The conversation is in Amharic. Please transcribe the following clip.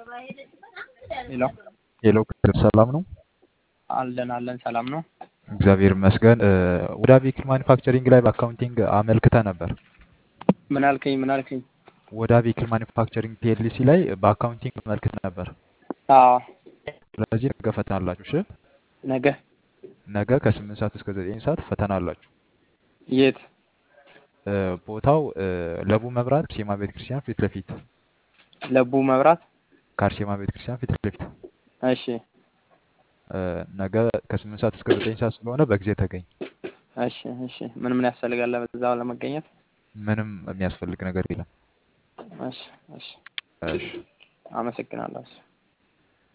ሄሎ ሄሎ ሰላም ነው? አለን ሰላም ነው። እግዚአብሔር ይመስገን። ወደ ቪክል ማኒፋክቸሪንግ ላይ በአካውንቲንግ አመልክተህ ነበር። ምን አልከኝ? ወደ ቪክል ማኒፋክቸሪንግ ፒኤልሲ ላይ በአካውንቲንግ አመልክተህ ነበር። አዎ ስለዚህ ነገ ፈተና አላችሁ። እሺ፣ ነገ ነገ ከ8 ሰዓት እስከ 9 ሰዓት ፈተና አላችሁ። የት? ቦታው ለቡ መብራት ከአርሴማ ቤተክርስቲያን ፊት ለፊት። ለቡ መብራት። ከአርሴማ ቤተክርስቲያን ፊት ለፊት። እሺ ነገ ከ8 ሰዓት እስከ 9 ሰዓት ስለሆነ በጊዜ ተገኝ። እሺ ምን ያስፈልጋል በዛው ለመገኘት? ምንም የሚያስፈልግ ነገር የለም። እሺ እሺ። አመሰግናለሁ።